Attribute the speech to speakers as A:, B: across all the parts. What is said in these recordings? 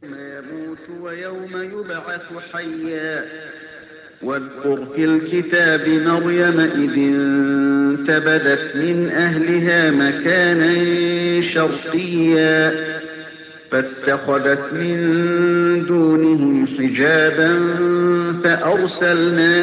A: يوم يموت ويوم يبعث حيا. واذكر في الكتاب مريم إذ انتبذت من أهلها مكانا شرقيا فاتخذت من دونهم حجابا فأرسلنا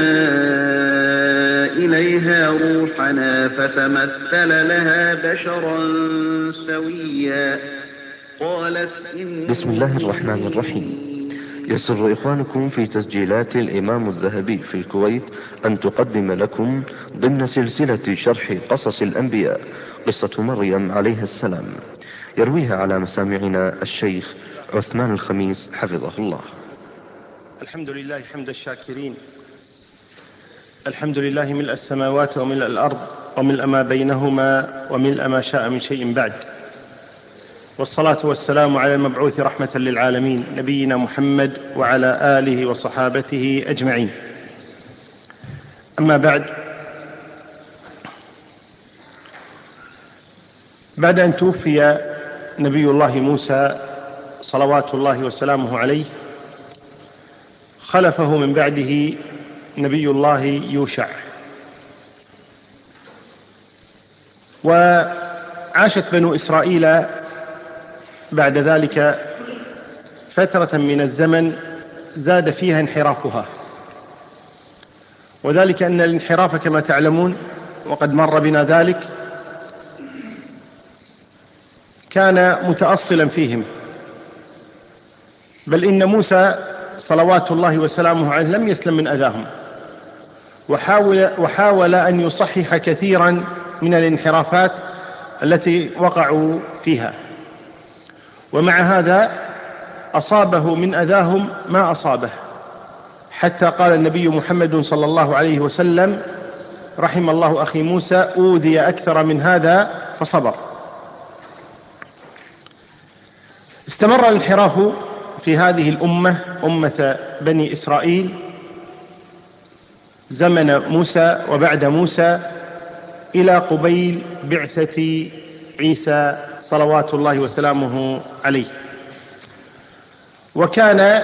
A: إليها روحنا فتمثل لها بشرا سويا. قالت
B: بسم الله الرحمن الرحيم. يسر إخوانكم في تسجيلات الإمام الذهبي في الكويت أن تقدم لكم ضمن سلسلة شرح قصص الأنبياء قصة مريم عليها السلام، يرويها على مسامعنا الشيخ عثمان الخميس حفظه الله.
C: الحمد لله حمد الشاكرين، الحمد لله ملء السماوات وملء الأرض وملء ما بينهما وملء ما شاء من شيء بعد، والصلاة والسلام على المبعوث رحمة للعالمين نبينا محمد وعلى آله وصحابته أجمعين. أما بعد أن توفي نبي الله موسى صلوات الله وسلامه عليه، خلفه من بعده نبي الله يوشع، وعاشت بنو إسرائيل بعد ذلك فترة من الزمن زاد فيها انحرافها، وذلك أن الانحراف كما تعلمون وقد مر بنا ذلك كان متأصلا فيهم، بل إن موسى صلوات الله وسلامه عليه لم يسلم من أذاهم، وحاول أن يصحح كثيرا من الانحرافات التي وقعوا فيها، ومع هذا أصابه من أذاهم ما أصابه، حتى قال النبي محمد صلى الله عليه وسلم: رحم الله أخي موسى أوذي أكثر من هذا فصبر. استمر الانحراف في هذه الأمة، أمة بني إسرائيل، زمن موسى وبعد موسى إلى قبيل بعثة عيسى صلوات الله وسلامه عليه. وكان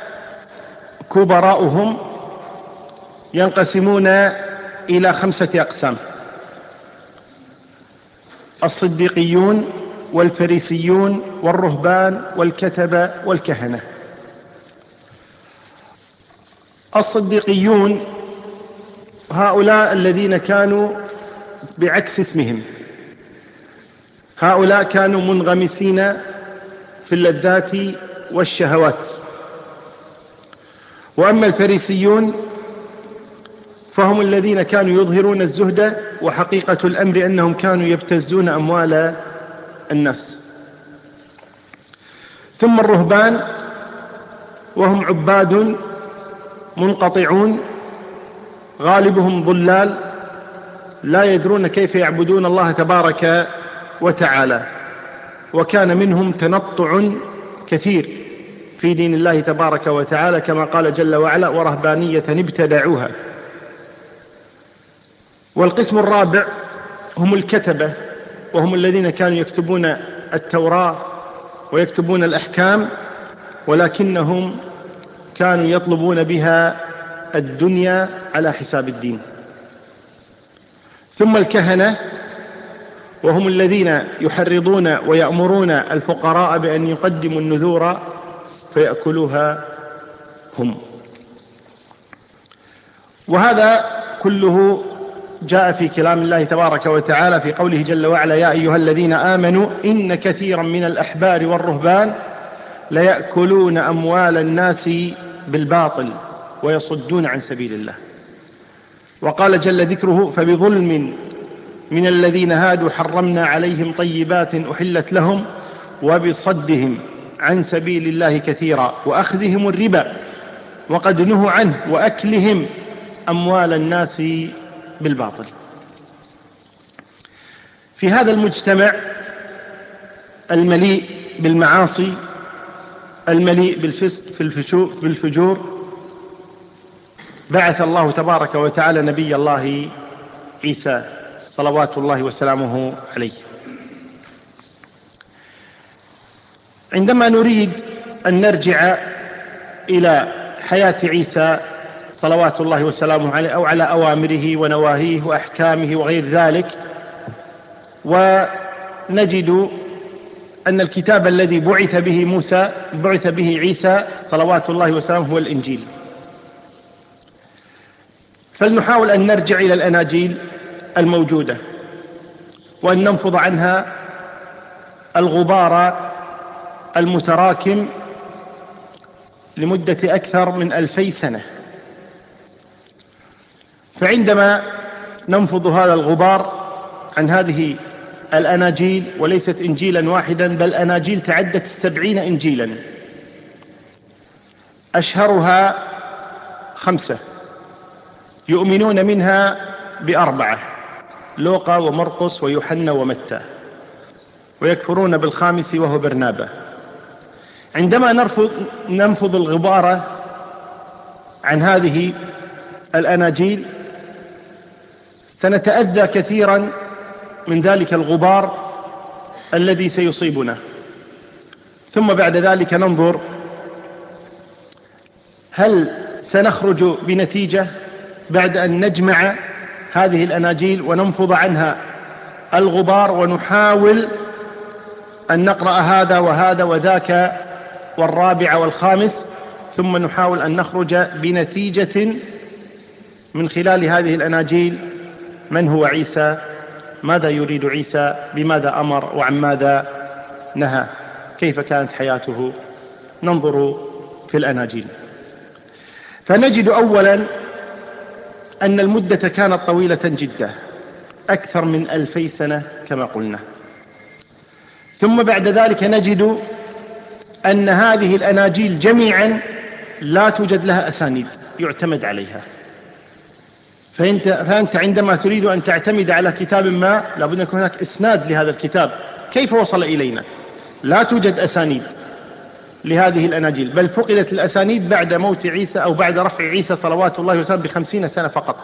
C: كبراؤهم ينقسمون إلى 5 أقسام: الصديقيون والفريسيون والرهبان والكتبة والكهنة. الصديقيون هؤلاء الذين كانوا بعكس اسمهم، هؤلاء كانوا منغمسين في اللذات والشهوات. وأما الفريسيون فهم الذين كانوا يظهرون الزهد، وحقيقة الأمر أنهم كانوا يبتزون أموال الناس. ثم الرهبان وهم عباد منقطعون، غالبهم ضلال لا يدرون كيف يعبدون الله تبارك وتعالى، وكان منهم تنطع كثير في دين الله تبارك وتعالى، كما قال جل وعلا: ورهبانية ابتدعوها. والقسم الرابع هم الكتبة، وهم الذين كانوا يكتبون التوراة ويكتبون الأحكام، ولكنهم كانوا يطلبون بها الدنيا على حساب الدين. ثم الكهنة، وهم الذين يحرضون ويأمرون الفقراء بأن يقدموا النذور فيأكلوها هم. وهذا كله جاء في كلام الله تبارك وتعالى في قوله جل وعلا: يا أيها الذين آمنوا إن كثيرا من الأحبار والرهبان ليأكلون أموال الناس بالباطل ويصدون عن سبيل الله. وقال جل ذكره: فبظلم من الذين هادوا حرمنا عليهم طيبات أحلت لهم وبصدهم عن سبيل الله كثيرا وأخذهم الربا وقد نهوا عنه وأكلهم أموال الناس بالباطل. في هذا المجتمع المليء بالمعاصي، المليء بالفسق بالفجور، بعث الله تبارك وتعالى نبي الله عيسى صلوات الله وسلامه عليه. عندما نريد أن نرجع إلى حياة عيسى صلوات الله وسلامه عليه، أو على أوامره ونواهيه وأحكامه وغير ذلك، ونجد أن الكتاب الذي بعث به عيسى صلوات الله وسلامه هو الإنجيل. فلنحاول أن نرجع إلى الأناجيل الموجودة وأن ننفض عنها الغبار المتراكم لمدة أكثر من 2000 سنة. فعندما ننفض هذا الغبار عن هذه الأناجيل، وليست إنجيلا واحدا بل أناجيل تعدت 70 إنجيلا، أشهرها 5 يؤمنون منها ب4: لوقا ومرقس ويوحنا ومتى، ويكفرون بالخامس وهو برنابا. عندما ننفض الغبار عن هذه الأناجيل سنتأذى كثيرا من ذلك الغبار الذي سيصيبنا، ثم بعد ذلك ننظر هل سنخرج بنتيجة بعد أن نجمع هذه الأناجيل وننفض عنها الغبار، ونحاول أن نقرأ هذا وهذا وذاك والرابع والخامس، ثم نحاول أن نخرج بنتيجة من خلال هذه الأناجيل: من هو عيسى؟ ماذا يريد عيسى؟ بماذا أمر وعن ماذا نهى؟ كيف كانت حياته؟ ننظر في الأناجيل فنجد أولا أن المدة كانت طويلة جدا، أكثر من 2000 سنة كما قلنا. ثم بعد ذلك نجد أن هذه الأناجيل جميعا لا توجد لها أسانيد يعتمد عليها. فأنت عندما تريد أن تعتمد على كتاب ما لابد أن يكون هناك إسناد لهذا الكتاب، كيف وصل إلينا؟ لا توجد أسانيد لهذه الأناجيل، بل فقدت الأسانيد بعد موت عيسى أو بعد رفع عيسى صلوات الله وسلامه ب50 سنة فقط.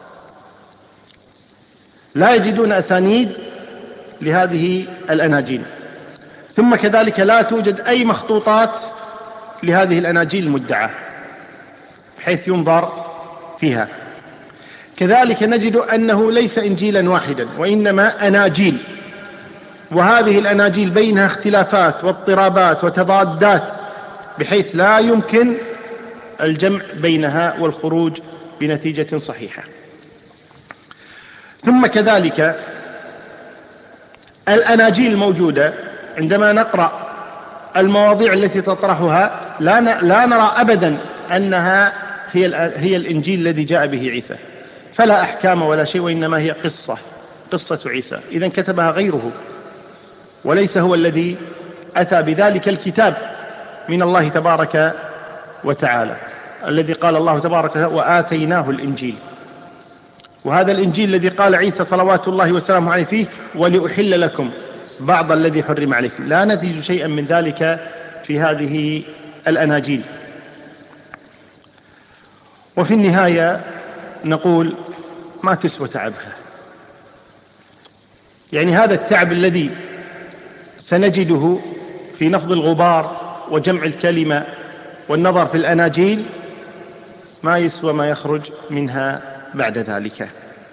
C: لا يجدون أسانيد لهذه الأناجيل. ثم كذلك لا توجد أي مخطوطات لهذه الأناجيل المدعاة بحيث ينظر فيها. كذلك نجد أنه ليس إنجيلا واحدا وإنما أناجيل، وهذه الأناجيل بينها اختلافات واضطرابات وتضادات بحيث لا يمكن الجمع بينها والخروج بنتيجة صحيحة. ثم كذلك الأناجيل الموجودة عندما نقرأ المواضيع التي تطرحها لا نرى أبدا أنها هي الإنجيل الذي جاء به عيسى، فلا أحكام ولا شيء، وإنما هي قصة عيسى. إذن كتبها غيره وليس هو الذي أتى بذلك الكتاب من الله تبارك وتعالى، الذي قال الله تبارك وتعالى: وآتيناه الإنجيل. وهذا الإنجيل الذي قال عيسى صلوات الله وسلامه عليه فيه: ولأحل لكم بعض الذي حرم عليكم. لا نجد شيئا من ذلك في هذه الأناجيل. وفي النهاية نقول ما تسوى تعبها. يعني هذا التعب الذي سنجده في نفض الغبار وجمع الكلمة والنظر في الأناجيل ما يسوى ما يخرج منها بعد ذلك.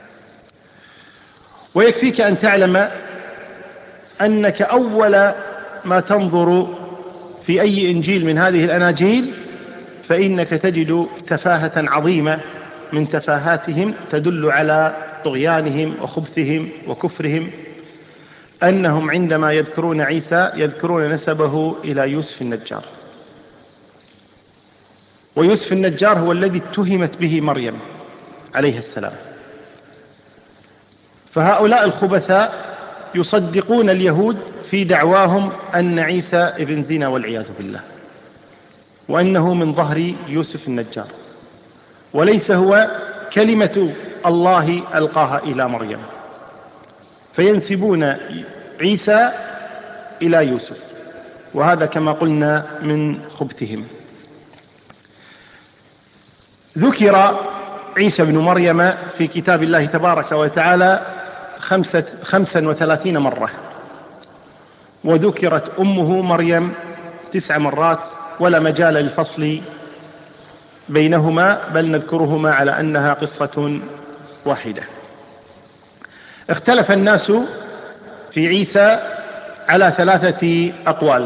C: ويكفيك أن تعلم أنك أول ما تنظر في أي إنجيل من هذه الأناجيل فإنك تجد تفاهة عظيمة من تفاهاتهم تدل على طغيانهم وخبثهم وكفرهم، أنهم عندما يذكرون عيسى يذكرون نسبه إلى يوسف النجار، ويوسف النجار هو الذي اتهمت به مريم عليه السلام. فهؤلاء الخبثاء يصدقون اليهود في دعواهم أن عيسى ابن زنا والعياذ بالله، وأنه من ظهر يوسف النجار، وليس هو كلمة الله ألقاها إلى مريم، فينسبون عيسى إلى يوسف، وهذا كما قلنا من خبثهم. ذكر عيسى بن مريم في كتاب الله تبارك وتعالى 35 مرة، وذكرت أمه مريم 9 مرات ولا مجال للفصل بينهما، بل نذكرهما على أنها قصة واحدة. اختلف الناس في عيسى على 3 أقوال.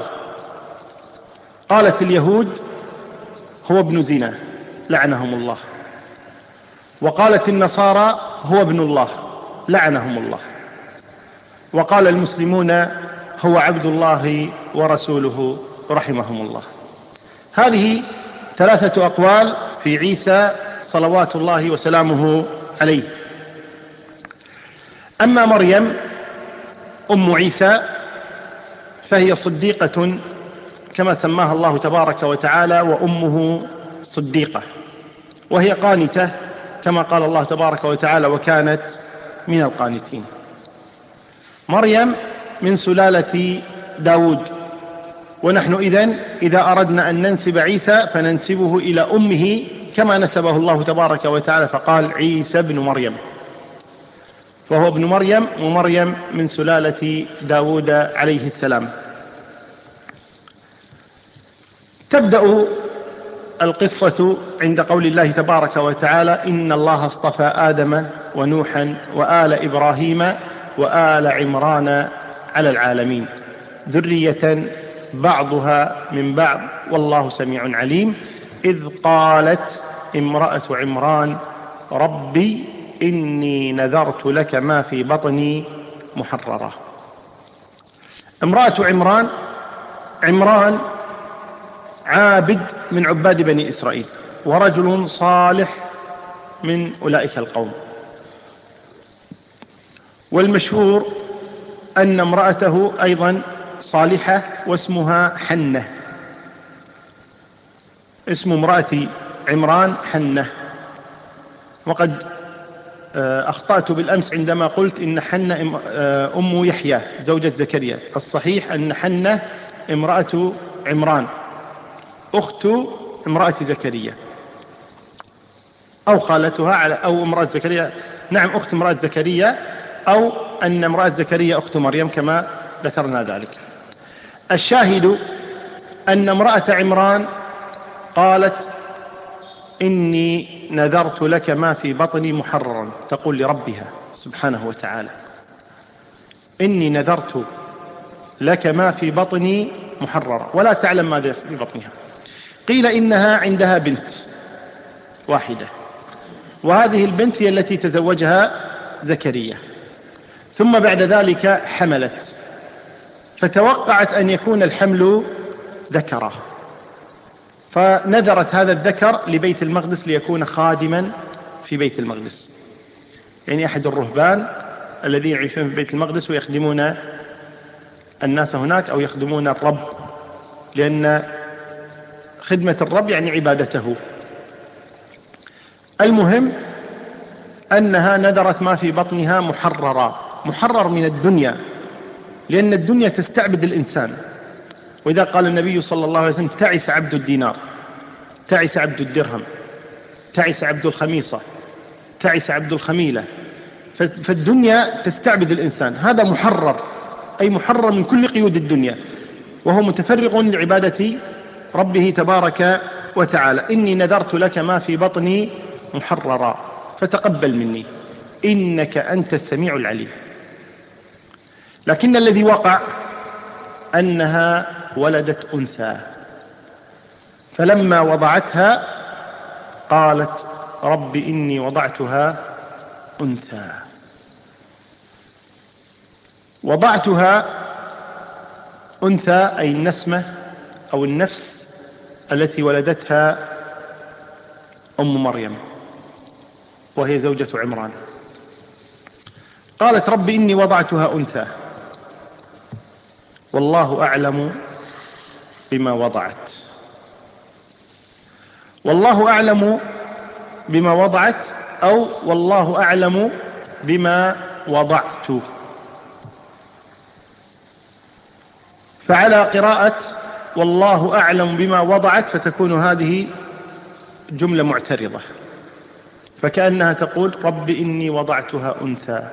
C: قالت اليهود هو ابن زنا لعنهم الله، وقالت النصارى هو ابن الله لعنهم الله، وقال المسلمون هو عبد الله ورسوله رحمهم الله. هذه 3 أقوال في عيسى صلوات الله وسلامه عليه. أما مريم أم عيسى فهي صديقة كما سماها الله تبارك وتعالى، وأمه صديقة، وهي قانتة كما قال الله تبارك وتعالى وكانت من القانتين. مريم من سلالة داود، ونحن إذا أردنا أن ننسب عيسى فننسبه إلى أمه كما نسبه الله تبارك وتعالى فقال عيسى بن مريم، فهو ابن مريم، ومريم من سلالة داود عليه السلام. تبدأ القصة عند قول الله تبارك وتعالى إن الله اصطفى آدم ونوحا وآل إبراهيم وآل عمران على العالمين ذرية بعضها من بعض والله سميع عليم. إذ قالت امرأة عمران ربي إني نذرت لك ما في بطني محررة. امرأة عمران عابد من عباد بني إسرائيل، ورجل صالح من أولئك القوم، والمشهور أن امرأته أيضا صالحة واسمها حنة. اسم امرأة عمران حنة، وقد أخطأت بالأمس عندما قلت إن حنة أم يحيى زوجة زكريا. الصحيح أن حنة امرأة عمران أخت امرأة زكريا أو خالتها أو امرأة زكريا، نعم أخت امرأة زكريا، أو أن امرأة زكريا أخت مريم كما ذكرنا ذلك. الشاهد أن امرأة عمران قالت إني نذرت لك ما في بطني محررا، تقول لربها سبحانه وتعالى إني نذرت لك ما في بطني محررا، ولا تعلم ماذا في بطنها. قيل إنها عندها بنت واحدة، وهذه البنت هي التي تزوجها زكريا، ثم بعد ذلك حملت، فتوقعت أن يكون الحمل ذكرا، فنذرت هذا الذكر لبيت المقدس ليكون خادما في بيت المقدس، يعني أحد الرهبان الذين يعيشون في بيت المقدس ويخدمون الناس هناك أو يخدمون الرب، لأن خدمة الرب يعني عبادته. المهم أنها نذرت ما في بطنها محرر من الدنيا، لأن الدنيا تستعبد الإنسان. وإذا قال النبي صلى الله عليه وسلم تعس عبد الدينار، تعس عبد الدرهم، تعس عبد الخميصة، تعس عبد الخميلة، فالدنيا تستعبد الإنسان. هذا محرر، أي محرر من كل قيود الدنيا، وهو متفرغ لعبادة ربه تبارك وتعالى. إني نذرت لك ما في بطني محررا فتقبل مني إنك أنت السميع العليم. لكن الذي وقع أنها ولدت أنثى، فلما وضعتها قالت رب إني وضعتها أنثى. وضعتها أنثى أي النسمة أو النفس التي ولدتها أم مريم وهي زوجة عمران. قالت رب إني وضعتها أنثى والله أعلم بما وضعت. والله أعلم بما وضعت أو والله أعلم بما وضعت. فعلى قراءة والله أعلم بما وضعت فتكون هذه جملة معترضة، فكأنها تقول رب إني وضعتها أنثى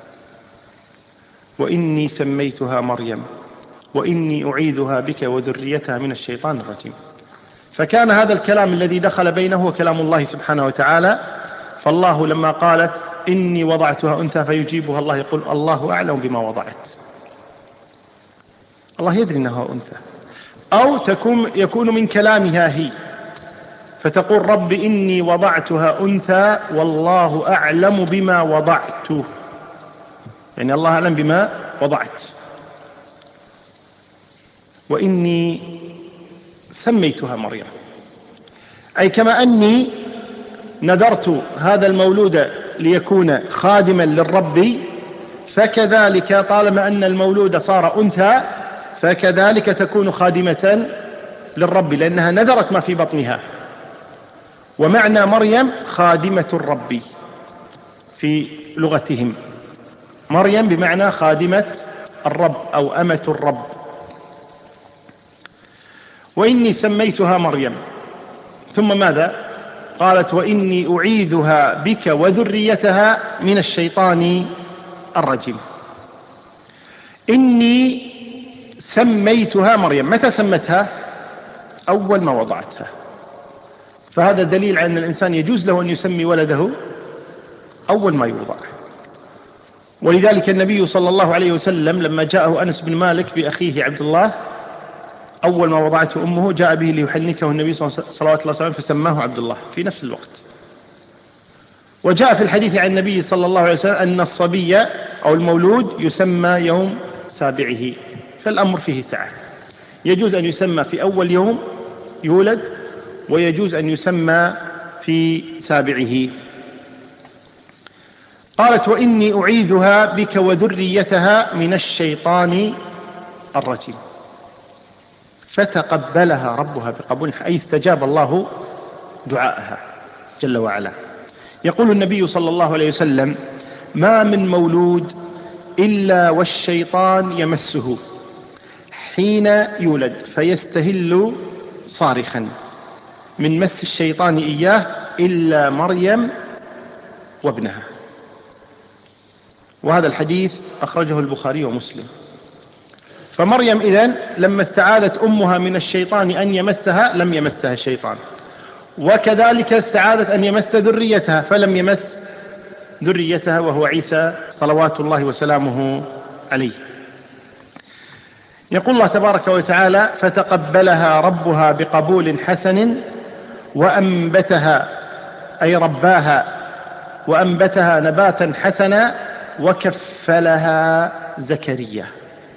C: وإني سميتها مريم وإني أعيذها بك وذريتها من الشيطان الرجيم. فكان هذا الكلام الذي دخل بينه هو كلام الله سبحانه وتعالى. فالله لما قالت إني وضعتها أنثى فيجيبها الله يقول الله أعلم بما وضعت، الله يدري أنها أنثى. أو يكون من كلامها هي فتقول رب إني وضعتها أنثى والله أعلم بما وضعت، يعني الله أعلم بما وضعت. وإني سميتها مريم، أي كما أني نذرت هذا المولود ليكون خادما للرب، فكذلك طالما أن المولود صار أنثى فكذلك تكون خادمة للرب، لأنها نذرت ما في بطنها. ومعنى مريم خادمة الرب في لغتهم، مريم بمعنى خادمة الرب أو أمة الرب. وإني سميتها مريم، ثم ماذا؟ قالت وإني أعيذها بك وذريتها من الشيطان الرجيم. إني سميتها مريم، متى سمتها؟ أول ما وضعتها. فهذا دليل على أن الإنسان يجوز له أن يسمي ولده أول ما يوضع. ولذلك النبي صلى الله عليه وسلم لما جاءه أنس بن مالك بأخيه عبد الله أول ما وضعته أمه جاء به ليحنكه النبي صلى الله عليه وسلم فسماه عبد الله في نفس الوقت. وجاء في الحديث عن النبي صلى الله عليه وسلم أن الصبي أو المولود يسمى يوم سابعه، فالأمر فيه سعة، يجوز أن يسمى في أول يوم يولد ويجوز أن يسمى في سابعه. قالت وإني أعيذها بك وذريتها من الشيطان الرجيم، فتقبلها ربها بقبول، أي استجاب الله دعاءها جل وعلا. يقول النبي صلى الله عليه وسلم ما من مولود إلا والشيطان يمسه حين يولد فيستهل صارخا من مس الشيطان إياه إلا مريم وابنها. وهذا الحديث أخرجه البخاري ومسلم. فمريم إذن لما استعاذت أمها من الشيطان أن يمسها لم يمسها الشيطان، وكذلك استعاذت أن يمس ذريتها فلم يمس ذريتها وهو عيسى صلوات الله وسلامه عليه. يقول الله تبارك وتعالى فتقبلها ربها بقبول حسن وأنبتها، أي رباها وأنبتها نباتا حسنا وكفلها زكريا.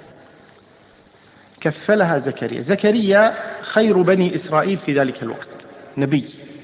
C: كفلها زكريا، زكريا خير بني إسرائيل في ذلك الوقت، نبي،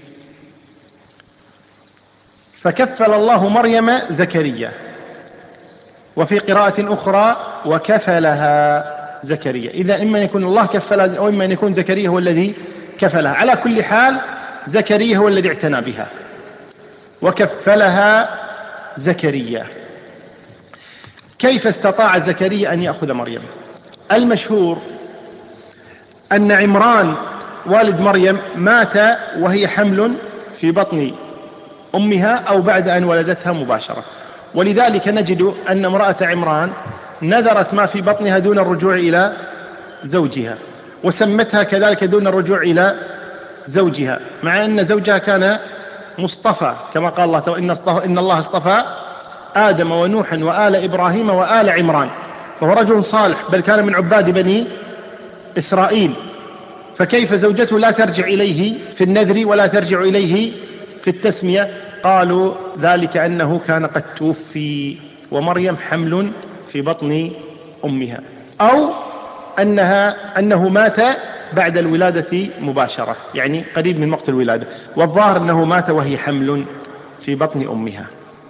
C: فكفل الله مريم زكريا. وفي قراءة أخرى وكفلها زكريا. إذا إما يكون الله كفلها أو إما يكون زكريا هو الذي كفلها. على كل حال زكريا هو الذي اعتنى بها. وكفلها زكريا. كيف استطاع زكريا أن يأخذ مريم؟ المشهور أن عمران والد مريم مات وهي حمل في بطن أمها أو بعد أن ولدتها مباشرة، ولذلك نجد أن امرأة عمران نذرت ما في بطنها دون الرجوع إلى زوجها، وسمتها كذلك دون الرجوع إلى زوجها، مع أن زوجها كان مصطفى كما قال الله إن الله اصطفى آدم ونوحا وآل إبراهيم وآل عمران، فهو رجل صالح بل كان من عباد بني إسرائيل. فكيف زوجته لا ترجع إليه في النذر ولا ترجع إليه في التسمية؟ قالوا ذلك أنه كان قد توفي ومريم حمل في بطن أمها، أو أنه مات بعد الولادة مباشرة، يعني قريب من وقت الولادة، والظاهر أنه مات وهي حمل في بطن أمها.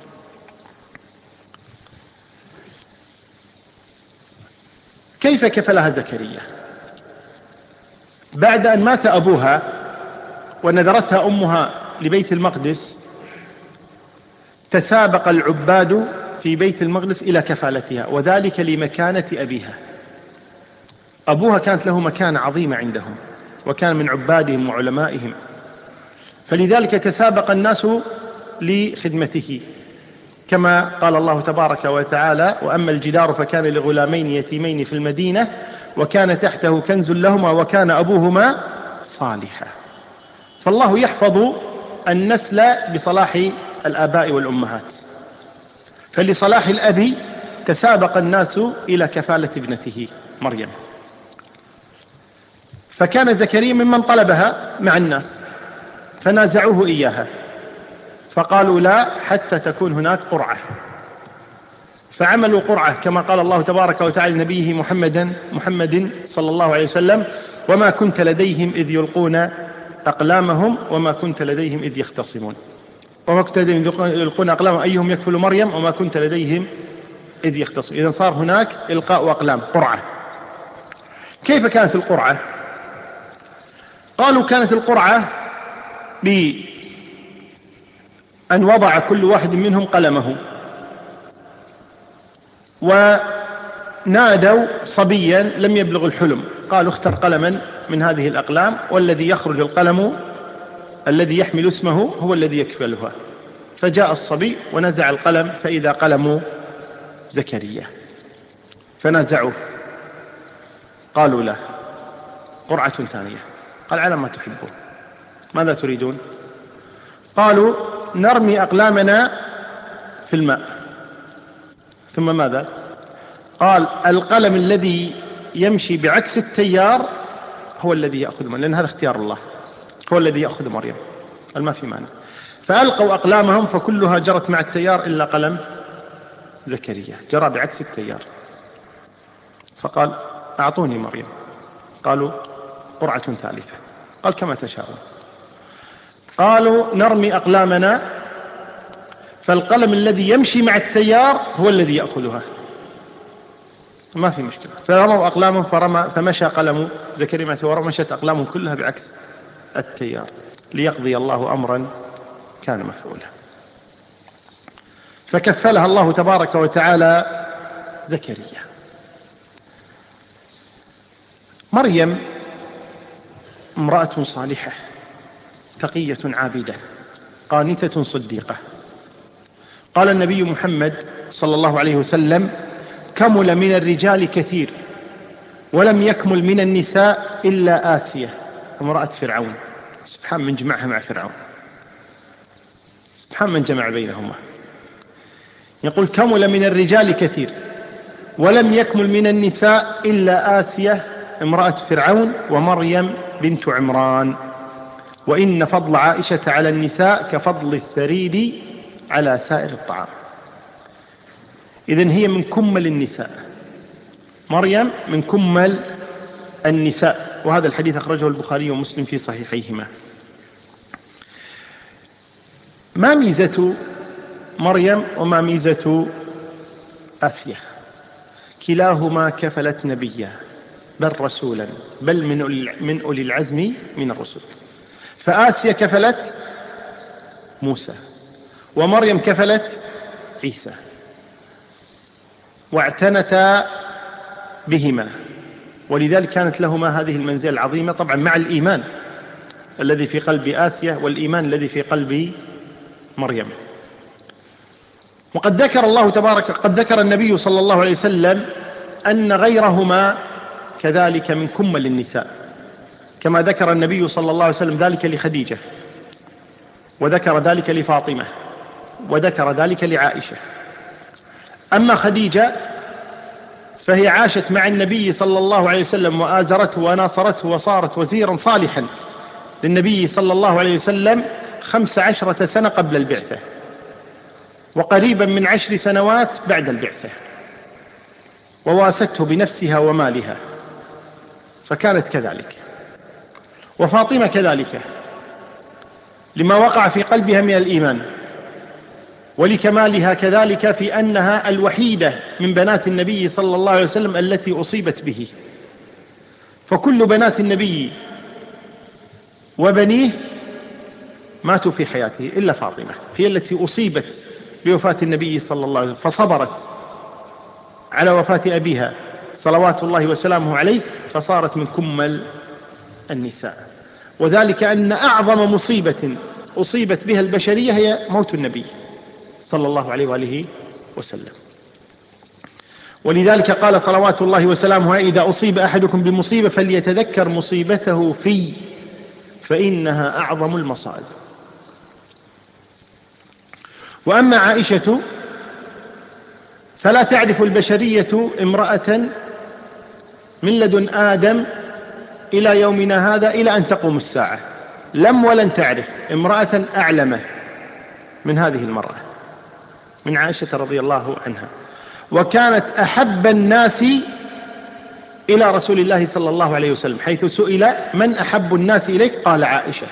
C: كيف كفلها زكريا؟ بعد أن مات أبوها ونذرتها أمها لبيت المقدس تسابق العباد في بيت المقدس إلى كفالتها، وذلك لمكانة أبيها. أبوها كانت له مكانة عظيمة عندهم وكان من عبادهم وعلمائهم، فلذلك تسابق الناس لخدمته، كما قال الله تبارك وتعالى وأما الجدار فكان لغلامين يتيمين في المدينة وكان تحته كنز لهما وكان أبوهما صالحا. فالله يحفظ النسل بصلاح الآباء والأمهات. فلصلاح الأب تسابق الناس إلى كفالة ابنته مريم، فكان زكريا ممن طلبها مع الناس فنازعوه إياها، فقالوا لا حتى تكون هناك قرعة، فعملوا قرعة كما قال الله تبارك وتعالى لنبيه محمد صلى الله عليه وسلم: وما كنت لديهم إذ يلقون أقلامهم وما كنت لديهم إذ يختصمون. وما كنت لديهم إذ يلقون أقلامهم أيهم يكفل مريم وما كنت لديهم إذ يختصمون. إذن صار هناك إلقاء أقلام، قرعة. كيف كانت القرعة؟ قالوا كانت القرعة بأن وضع كل واحد منهم قلمه، ونادوا صبيا لم يبلغ الحلم، قالوا اختر قلما من هذه الأقلام، والذي يخرج القلم الذي يحمل اسمه هو الذي يكفلها. فجاء الصبي ونزع القلم فإذا قلم زكريا، فنزعوه. قالوا له: قرعة ثانية. قال: على ما تحبون، ماذا تريدون؟ قالوا: نرمي أقلامنا في الماء. ثم ماذا؟ قال: القلم الذي يمشي بعكس التيار هو الذي يأخذ مريم، لأن هذا اختيار الله، هو الذي يأخذ مريم. قال: ما في معنى. فألقوا أقلامهم فكلها جرت مع التيار إلا قلم زكريا، جرى بعكس التيار. فقال: أعطوني مريم. قالوا: قرعة ثالثة. قال: كما تشاءون. قالوا: نرمي أقلامنا، فالقلم الذي يمشي مع التيار هو الذي يأخذها، ما في مشكلة. فرموا أقلامهم فمشى قلم زكريا ومشت أقلامهم كلها بعكس التيار، ليقضي الله أمرا كان مفعولا. فكفلها الله تبارك وتعالى زكريا. مريم امرأة صالحة تقية عابدة قانتة صديقة. قال النبي محمد صلى الله عليه وسلم: كمل من الرجال كثير ولم يكمل من النساء إلا آسية امرأة فرعون. سبحان من جمعها مع فرعون، سبحان من جمع بينهما. يقول: كمل من الرجال كثير ولم يكمل من النساء إلا آسية امرأة فرعون ومريم بنت عمران، وإن فضل عائشة على النساء كفضل الثريد على سائر الطعام. إذن هي من كمل النساء، مريم من كمل النساء، وهذا الحديث أخرجه البخاري ومسلم في صحيحيهما. ما ميزة مريم وما ميزة آسيا؟ كلاهما كفلت نبيا بل رسولا، بل من أولي العزم من الرسل. فآسيا كفلت موسى ومريم كفلت عيسى، واعتنتا بهما، ولذلك كانت لهما هذه المنزلة العظيمة، طبعا مع الإيمان الذي في قلب آسيا والإيمان الذي في قلب مريم. وقد ذكر الله تبارك قد ذكر النبي صلى الله عليه وسلم أن غيرهما كذلك من كمل النساء، كما ذكر النبي صلى الله عليه وسلم ذلك لخديجة، وذكر ذلك لفاطمة، وذكر ذلك لعائشة. أما خديجة فهي عاشت مع النبي صلى الله عليه وسلم وآزرته وناصرته وصارت وزيرا صالحا للنبي صلى الله عليه وسلم 15 سنة قبل البعثة، وقريبا من 10 سنوات بعد البعثة، وواسته بنفسها ومالها، فكانت كذلك. وفاطمة كذلك لما وقع في قلبها من الإيمان، ولكمالها كذلك في أنها الوحيدة من بنات النبي صلى الله عليه وسلم التي أصيبت به. فكل بنات النبي وبنيه ماتوا في حياته إلا فاطمة، هي التي أصيبت بوفاة النبي صلى الله عليه وسلم، فصبرت على وفاة أبيها صلوات الله وسلامه عليه، فصارت من كمل النساء. وذلك أن أعظم مصيبة أصيبت بها البشرية هي موت النبي صلى الله عليه وآله وسلم. ولذلك قال صلوات الله وسلامه: إذا أصيب أحدكم بمصيبة فليتذكر مصيبته في، فإنها أعظم المصائب. وأما عائشة فلا تعرف البشرية امرأة من لدن آدم إلى يومنا هذا إلى أن تقوم الساعة، لم ولن تعرف امرأة أعلم من هذه المرأة، من عائشة رضي الله عنها. وكانت أحب الناس إلى رسول الله صلى الله عليه وسلم، حيث سئل من أحب الناس إليك قال عائشة.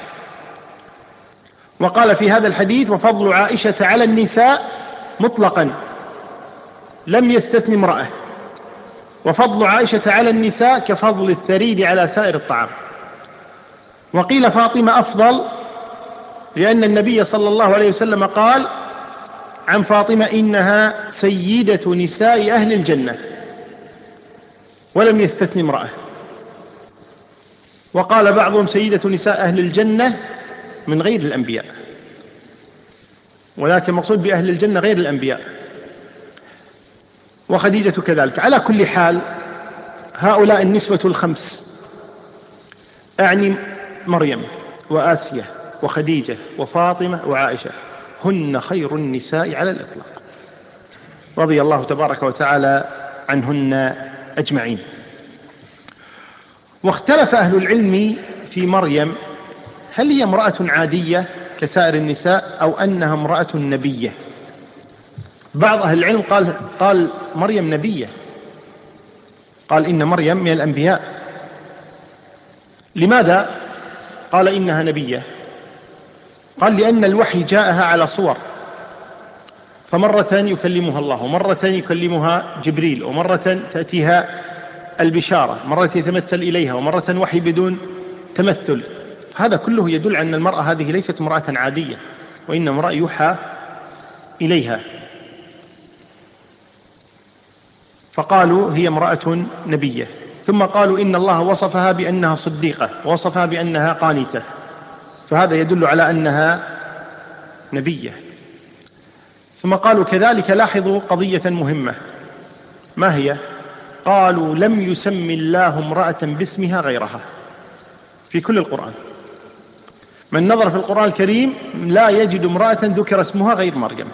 C: وقال في هذا الحديث: وفضل عائشة على النساء مطلقا لم يستثن امرأة، وفضل عائشة على النساء كفضل الثريد على سائر الطعام. وقيل فاطمة أفضل، لأن النبي صلى الله عليه وسلم قال عن فاطمة: إنها سيدة نساء أهل الجنة، ولم يستثن امرأة. وقال بعضهم: سيدة نساء أهل الجنة من غير الأنبياء، ولكن المقصود بأهل الجنة غير الأنبياء، وخديجة كذلك. على كل حال هؤلاء النسبة الخمس، أعني مريم وآسية وخديجة وفاطمة وعائشة، هن خير النساء على الإطلاق، رضي الله تبارك وتعالى عنهن أجمعين. واختلف أهل العلم في مريم، هل هي امرأة عادية كسائر النساء أو أنها امرأة نبية؟ بعض أهل العلم قال مريم نبية، قال إن مريم من الأنبياء. لماذا قال إنها نبية؟ قال لأن الوحي جاءها على صور، فمرة يكلمها الله، ومرة يكلمها جبريل، ومرة تأتيها البشارة، مرة يتمثل إليها، ومرة وحي بدون تمثل. هذا كله يدل على أن المرأة هذه ليست امرأة عادية، وإن امرأة يوحى إليها. فقالوا هي امرأة نبية. ثم قالوا إن الله وصفها بأنها صديقة، ووصفها بأنها قانتة، فهذا يدل على أنها نبية. ثم قالوا كذلك لاحظوا قضية مهمة، ما هي؟ قالوا لم يسم الله امرأة باسمها غيرها في كل القرآن. من نظر في القرآن الكريم لا يجد امرأة ذكر اسمها غير مريم.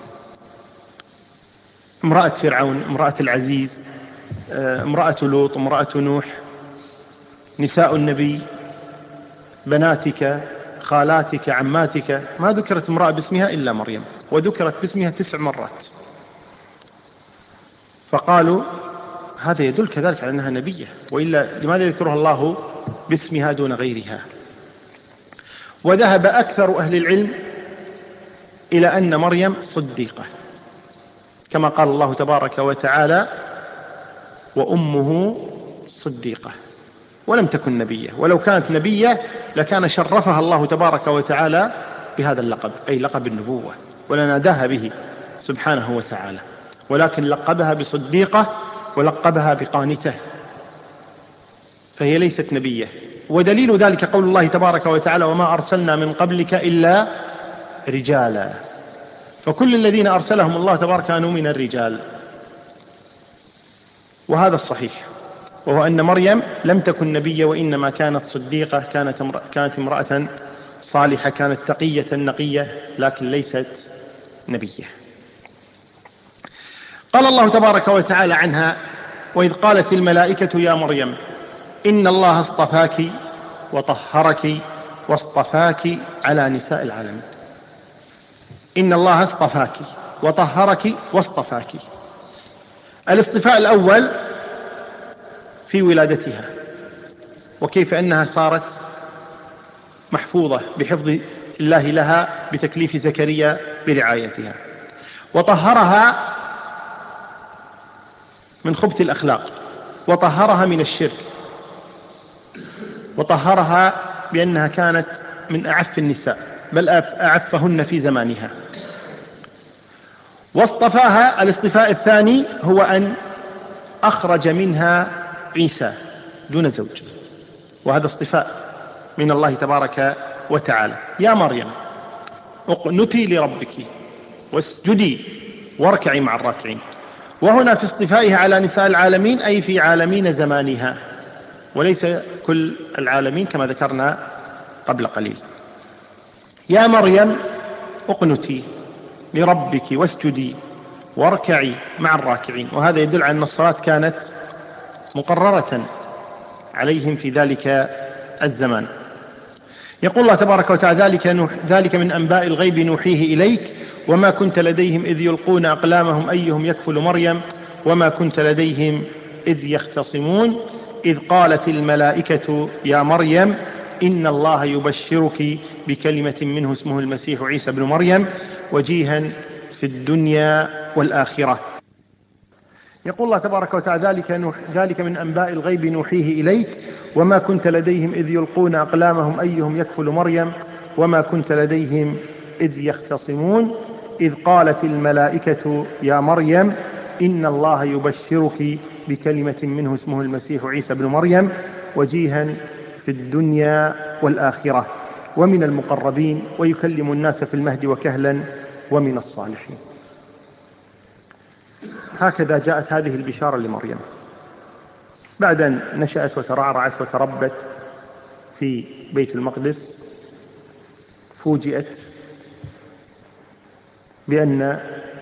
C: امرأة فرعون، امرأة العزيز، امرأة لوط، امرأة نوح، نساء النبي، بناتك، خالاتك، عماتك، ما ذكرت امرأة باسمها إلا مريم، وذكرت باسمها 9 مرات. فقالوا هذا يدل كذلك على أنها نبية، وإلا لماذا يذكرها الله باسمها دون غيرها؟ وذهب أكثر أهل العلم إلى أن مريم صديقة، كما قال الله تبارك وتعالى: وأمه صديقة، ولم تكن نبية. ولو كانت نبية لكان شرفها الله تبارك وتعالى بهذا اللقب، أي لقب النبوة، ولناداها به سبحانه وتعالى، ولكن لقبها بصديقة ولقبها بقانتة، فهي ليست نبية. ودليل ذلك قول الله تبارك وتعالى: وما أرسلنا من قبلك إلا رجالا. فكل الذين أرسلهم الله تبارك كانوا من الرجال، وهذا الصحيح، وهو أن مريم لم تكن نبية، وإنما كانت صديقة، كانت امرأة صالحة، كانت تقية نقية، لكن ليست نبية. قال الله تبارك وتعالى عنها: وإذ قالت الملائكة يا مريم إن الله اصطفاك وطهرك واصطفاك على نساء العالمين. إن الله اصطفاك وطهرك واصطفاك. الاصطفاء الأول في ولادتها، وكيف أنها صارت محفوظة بحفظ الله لها بتكليف زكريا برعايتها، وطهرها من خبث الأخلاق، وطهرها من الشرك، وطهرها بأنها كانت من أعف النساء، بل أعفهن في زمانها. واصطفاها الاصطفاء الثاني هو أن أخرج منها عيسى دون زوج، وهذا اصطفاء من الله تبارك وتعالى: يا مريم اقنتي لربك واسجدي واركعي مع الراكعين. وهنا في اصطفائها على نساء العالمين أي في عالمين زمانها، وليس كل العالمين كما ذكرنا قبل قليل. يا مريم اقنتي لربك واسجدي واركعي مع الراكعين. وهذا يدل على أن الصلاة كانت مقررة عليهم في ذلك الزمان. يقول الله تبارك وتعالى: ذلك من أنباء الغيب نوحيه إليك وما كنت لديهم إذ يلقون أقلامهم أيهم يكفل مريم وما كنت لديهم إذ يختصمون إذ قالت الملائكة يا مريم إن الله يبشرك بكلمة منه اسمه المسيح عيسى بن مريم وجيها في الدنيا والآخرة. يقول الله تبارك وتعالى: ذلك من أنباء الغيب نوحيه إليك وما كنت لديهم إذ يلقون أقلامهم أيهم يكفل مريم وما كنت لديهم إذ يختصمون إذ قالت الملائكة يا مريم إن الله يبشرك بكلمة منه اسمه المسيح عيسى بن مريم وجيها في الدنيا والآخرة ومن المقربين ويكلم الناس في المهد وكهلا ومن الصالحين. هكذا جاءت هذه البشارة لمريم بعد أن نشأت وترعرعت وتربت في بيت المقدس. فوجئت بأن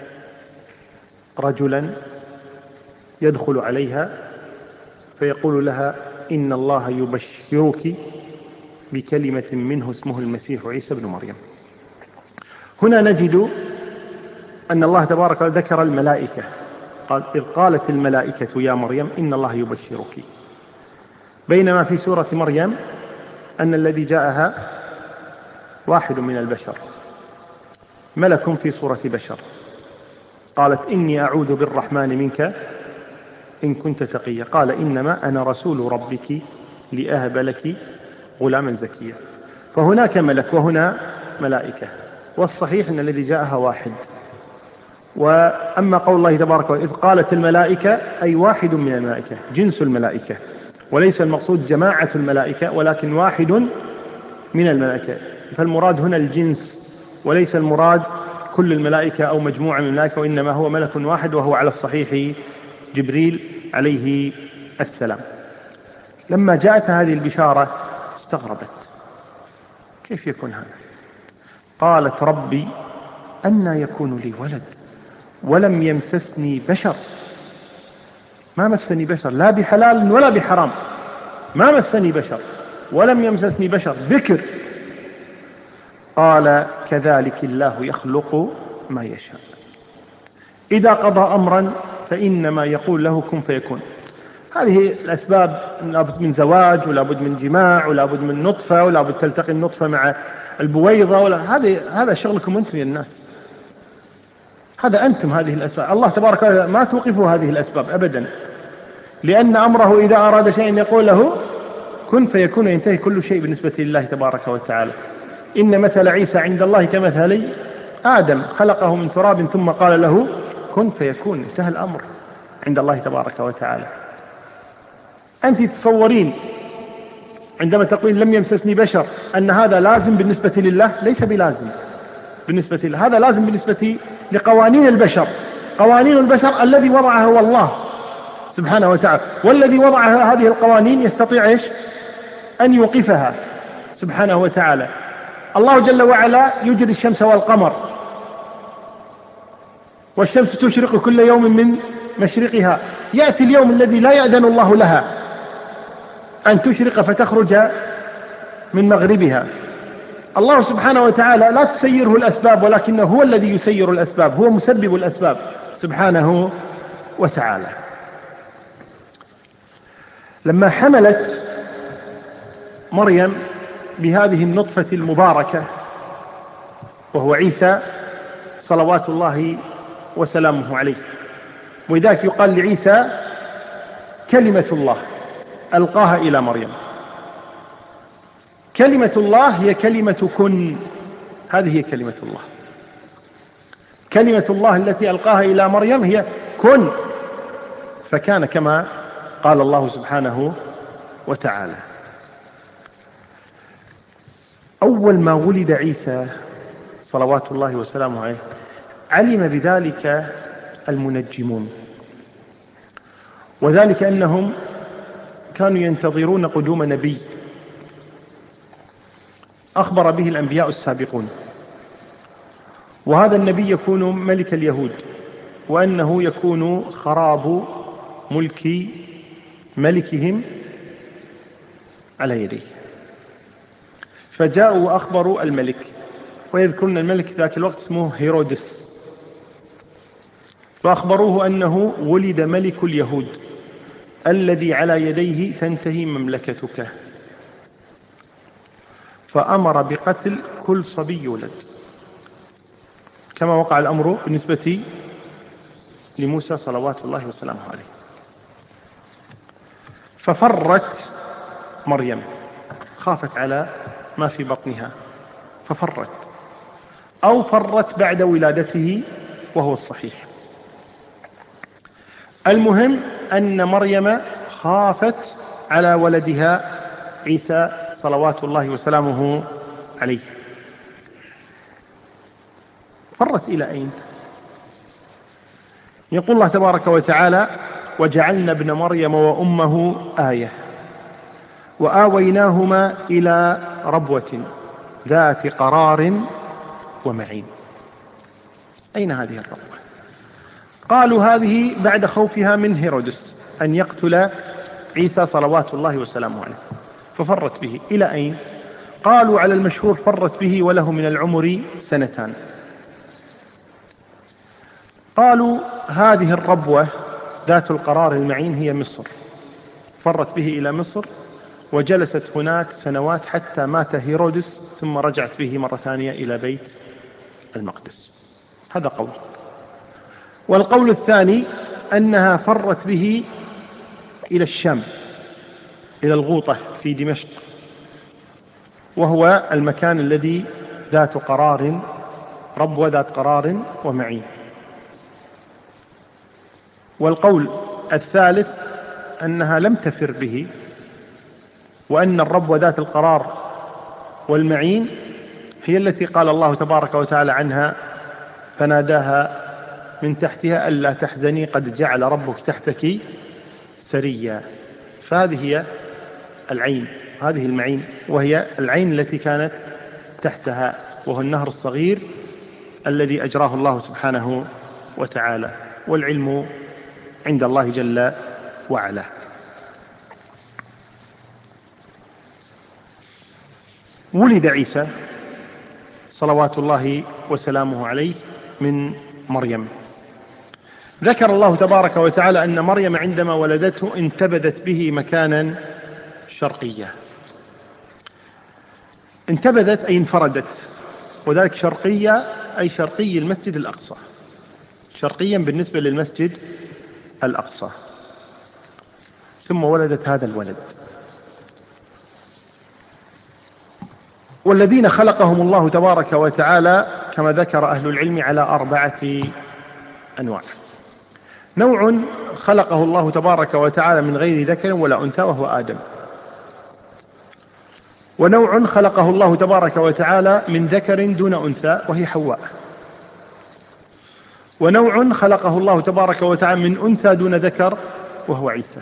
C: رجلا يدخل عليها فيقول لها إن الله يبشرك بكلمة منه اسمه المسيح عيسى بن مريم. هنا نجد أن الله تبارك وتعالى ذكر الملائكة، قال إذ قالت الملائكة يا مريم إن الله يبشرك، بينما في سورة مريم أن الذي جاءها واحد من البشر، ملك في صورة بشر، قالت إني أعوذ بالرحمن منك إن كنت تقيا، قال إنما أنا رسول ربك لأهب لك غلاما زكيا. فهناك ملك وهنا ملائكة، والصحيح أن الذي جاءها واحد. وأما قول الله تبارك وتعالى إذ قالت الملائكة أي واحد من الملائكة، جنس الملائكة، وليس المقصود جماعة الملائكة ولكن واحد من الملائكة، فالمراد هنا الجنس وليس المراد كل الملائكة أو مجموعة من الملائكة، وإنما هو ملك واحد وهو على الصحيح جبريل عليه السلام. لما جاءت هذه البشارة استغربت، كيف يكون هذا؟ قالت ربي أنى يكون لي ولد ولم يمسسني بشر، ما مسني بشر لا بحلال ولا بحرام، ما مسني بشر ولم يمسسني بشر، بكر. قال كذلك الله يخلق ما يشاء، إذا قضى أمرا فإنما يقول له كن فيكون. هذه الأسباب، لابد من زواج ولابد من جماع ولابد من نطفة ولابد تلتقي النطفة مع البويضة، هذا شغلكم أنتم يا الناس، هذا أنتم هذه الأسباب. الله تبارك وتعالى ما توقفوا هذه الأسباب أبدا، لأن أمره إذا أراد شيئا يقول له كن فيكون، ينتهي كل شيء بالنسبة لله تبارك وتعالى. إن مثل عيسى عند الله كمثل آدم، خلقه من تراب ثم قال له كن فيكون، انتهى الأمر عند الله تبارك وتعالى. أنت تتصورين عندما تقول لم يمسسني بشر أن هذا لازم بالنسبة لله؟ ليس بلازم بالنسبة لله، هذا لازم بالنسبة لقوانين البشر. قوانين البشر الذي وضعها هو الله سبحانه وتعالى، والذي وضع هذه القوانين يستطيع إيش؟ أن يوقفها سبحانه وتعالى. الله جل وعلا يجري الشمس والقمر، والشمس تشرق كل يوم من مشرقها، يأتي اليوم الذي لا يأذن الله لها أن تشرق فتخرج من مغربها. الله سبحانه وتعالى لا تسيره الأسباب، ولكنه هو الذي يسير الأسباب، هو مسبب الأسباب سبحانه وتعالى. لما حملت مريم بهذه النطفة المباركة وهو عيسى صلوات الله وسلامه عليه، ولذلك يقال لعيسى كلمة الله ألقاها إلى مريم. كلمة الله هي كلمة كن، هذه هي كلمة الله. كلمة الله التي ألقاها إلى مريم هي كن، فكان كما قال الله سبحانه وتعالى. أول ما ولد عيسى صلوات الله وسلامه عليه علم بذلك المنجمون، وذلك أنهم كانوا ينتظرون قدوم نبي، أخبر به الأنبياء السابقون، وهذا النبي يكون ملك اليهود، وأنه يكون خراب ملك ملكهم على يديه. فجاءوا وأخبروا الملك، ويذكرون الملك ذاك الوقت اسمه هيرودس، فأخبروه أنه ولد ملك اليهود الذي على يديه تنتهي مملكتك، فأمر بقتل كل صبي يولد، كما وقع الأمر بالنسبة لموسى صلوات الله وسلامه عليه. ففرت مريم، خافت على ما في بطنها ففرت، أو فرت بعد ولادته وهو الصحيح. المهم أن مريم خافت على ولدها عيسى صلوات الله وسلامه عليه. فرت إلى أين؟ يقول الله تبارك وتعالى: وجعلنا ابن مريم وأمه آية وآويناهما إلى ربوة ذات قرار ومعين. أين هذه الربوة؟ قالوا هذه بعد خوفها من هيرودس أن يقتل عيسى صلوات الله وسلامه عليه، ففرت به. إلى أين؟ قالوا على المشهور فرت به وله من العمر 2 سنين. قالوا هذه الربوة ذات القرار المعين هي مصر، فرت به إلى مصر وجلست هناك سنوات حتى مات هيرودس، ثم رجعت به مرة ثانية إلى بيت المقدس. هذا قول. والقول الثاني أنها فرت به إلى الشام، إلى الغوطة في دمشق، وهو المكان الذي ذات قرار، ربوة ذات قرار ومعين. والقول الثالث أنها لم تفر به، وأن الربوة ذات القرار والمعين هي التي قال الله تبارك وتعالى عنها: فناداها من تحتها ألا تحزني قد جعل ربك تحتك سريا. فهذه هي العين، هذه المعين، وهي العين التي كانت تحتها، وهو النهر الصغير الذي أجراه الله سبحانه وتعالى، والعلم عند الله جل وعلا. ولد عيسى صلوات الله وسلامه عليه من مريم. ذكر الله تبارك وتعالى أن مريم عندما ولدته انتبذت به مكانا شرقيا. انتبذت أي انفردت، وذلك شرقية أي شرقي المسجد الأقصى، شرقيا بالنسبة للمسجد الأقصى. ثم ولدت هذا الولد، والذين خلقهم الله تبارك وتعالى كما ذكر أهل العلم على 4 أنواع. نوع خلقه الله تبارك وتعالى من غير ذكر ولا أنثى وهو آدم، ونوع خلقه الله تبارك وتعالى من ذكر دون أنثى وهي حواء، ونوع خلقه الله تبارك وتعالى من أنثى دون ذكر وهو عيسى،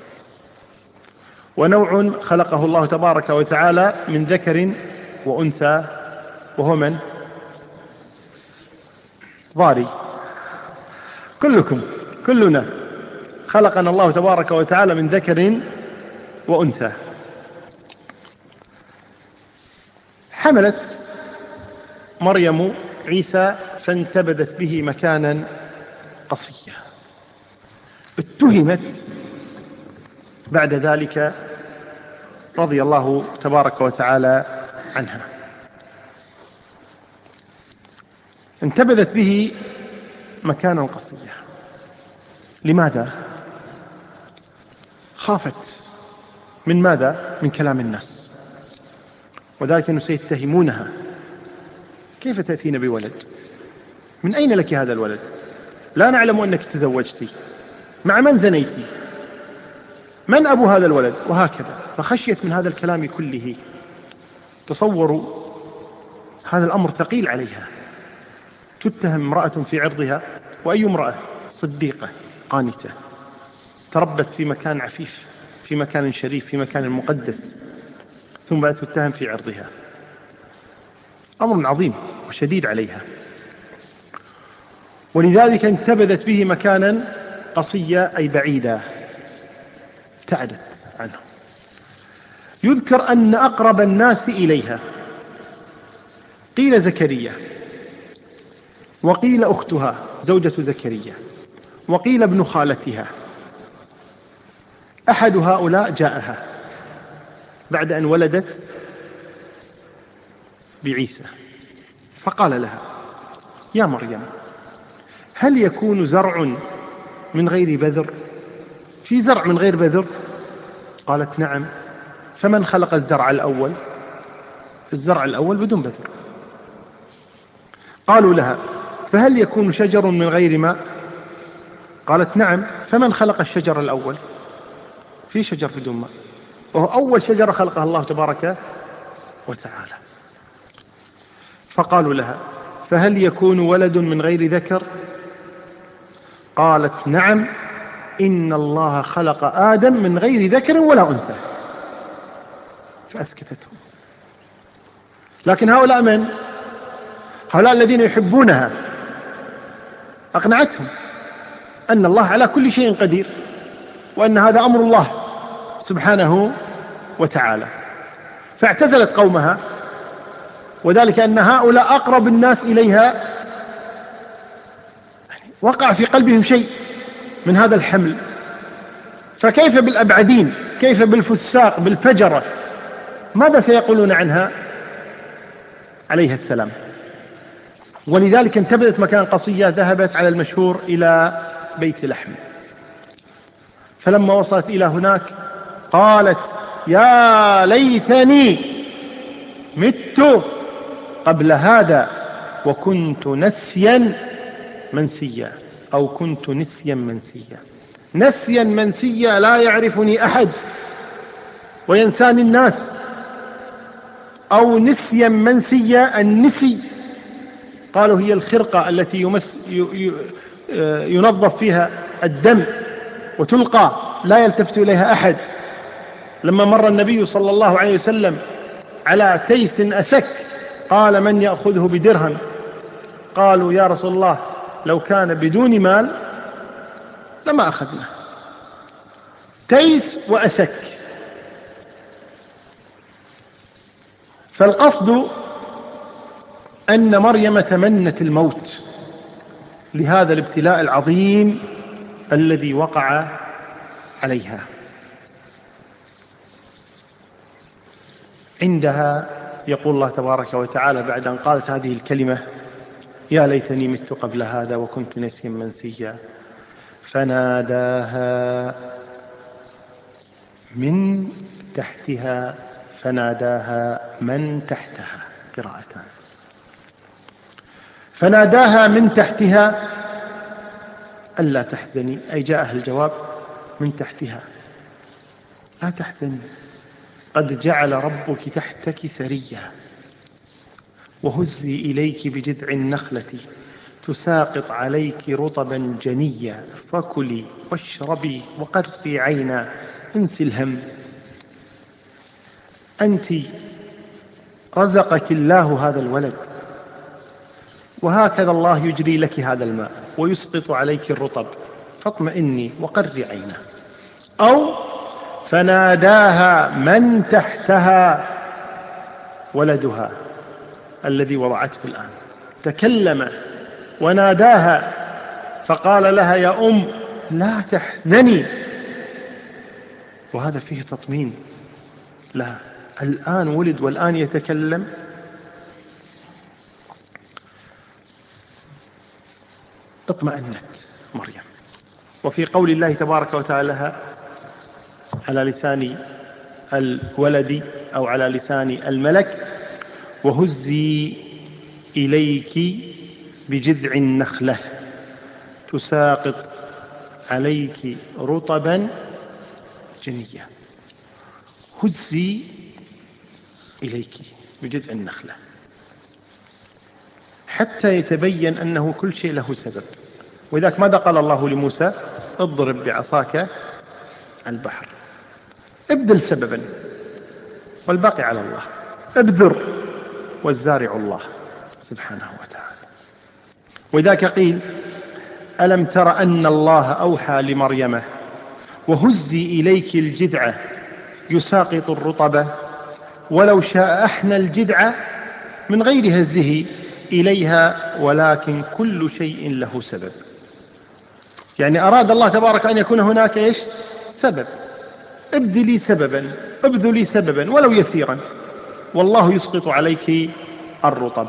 C: ونوع خلقه الله تبارك وتعالى من ذكر وأنثى وهو من؟ ضاري. كلنا خلقنا الله تبارك وتعالى من ذكر وأنثى. حملت مريم عيسى فانتبذت به مكانا قصيا، اتهمت بعد ذلك رضي الله تبارك وتعالى عنها. انتبذت به مكانا قصيا. لماذا؟ خافت من ماذا؟ من كلام الناس، وذلك أنه سيتهمونها: كيف تأتين بولد؟ من أين لك هذا الولد؟ لا نعلم أنك تزوجتي، مع من زنيتي؟ من أبو هذا الولد؟ وهكذا. فخشيت من هذا الكلام كله. تصوروا هذا الأمر ثقيل عليها، تتهم امرأة في عرضها، وأي امرأة صديقة قانتة تربت في مكان عفيف، في مكان شريف، في مكان مقدس، ثم تتهم في عرضها. أمر عظيم وشديد عليها، ولذلك انتبذت به مكانا قصيا أي بعيدا، ابتعدت عنه. يذكر أن أقرب الناس إليها قيل زكريا، وقيل أختها زوجة زكريا، وقيل ابن خالتها. أحد هؤلاء جاءها بعد أن ولدت بعيسى فقال لها: يا مريم، هل يكون زرع من غير بذر؟ في زرع من غير بذر؟ قالت: نعم. فمن خلق الزرع الأول؟ الزرع الأول بدون بذر. قالوا لها: فهل يكون شجر من غير ماء؟ قالت: نعم. فمن خلق الشجر الأول؟ في شجر بدون ماء، وهو أول شجرة خلقها الله تبارك وتعالى. فقالوا لها: فهل يكون ولد من غير ذكر؟ قالت: نعم، إن الله خلق آدم من غير ذكر ولا أنثى. فأسكتتهم. لكن هؤلاء من؟ هؤلاء الذين يحبونها أقنعتهم أن الله على كل شيء قدير، وأن هذا أمر الله سبحانه وتعالى. فاعتزلت قومها، وذلك أن هؤلاء أقرب الناس إليها، وقع في قلبهم شيء من هذا الحمل، فكيف بالأبعدين؟ كيف بالفساق بالفجرة؟ ماذا سيقولون عنها عليها السلام؟ ولذلك انتبذت مكان قصية، ذهبت على المشهور إلى بيت لحم. فلما وصلت إلى هناك قالت: يا ليتني مت قبل هذا وكنت نسيا منسيا، أو كنت نسيا منسيا. نسيا منسيا، لا يعرفني أحد وينساني الناس، أو نسيا منسيا. النسي قالوا هي الخرقة التي ينظف فيها الدم وتلقى لا يلتفت إليها أحد. لما مر النبي صلى الله عليه وسلم على تيس أسك قال: من يأخذه بدرهم؟ قالوا: يا رسول الله، لو كان بدون مال لما أخذناه. تيس وأسك. فالقصد أن مريم تمنت الموت لهذا الابتلاء العظيم الذي وقع عليها. عندها يقول الله تبارك وتعالى بعد أن قالت هذه الكلمة: يا ليتني مت قبل هذا وكنت نسيا منسيا، فناداها من تحتها، فناداها من تحتها، قراءتان. فناداها من تحتها ألا تحزني، أي جاءها الجواب من تحتها: لا تحزني، قد جعل ربك تحتك سريا، وهزي إليك بجذع النخلة تساقط عليك رطبا جنيا، فكلي واشربي وقري عينا، انسي الهم. أنت رزقك الله هذا الولد، وهكذا الله يجري لك هذا الماء ويسقط عليك الرطب، فاطمئني وقري عينا. أو فناداها من تحتها ولدها الذي وضعته الآن، تكلم وناداها فقال لها: يا أم لا تحزني. وهذا فيه تطمين لها، الآن ولد والآن يتكلم. اطمأنت مريم. وفي قول الله تبارك وتعالى لها على لسان الولد أو على لسان الملك: وهزي إليك بجذع النخلة تساقط عليك رطبا جنيا. هزي إليك بجذع النخلة حتى يتبين أنه كل شيء له سبب. وذلك ماذا قال الله لموسى؟ اضرب بعصاك البحر. ابذل سببا والباقي على الله. ابذر والزارع الله سبحانه وتعالى. وذاك قيل: ألم تر أن الله أوحى لمريم وهزي إليك الجذع يساقط الرطب ولو شاء أحنى الجذع من غير هزه إليها ولكن كل شيء له سبب. يعني أراد الله تبارك أن يكون هناك إيش؟ سبب. ابذلي سببا ولو يسيرا والله يسقط عليك الرطب.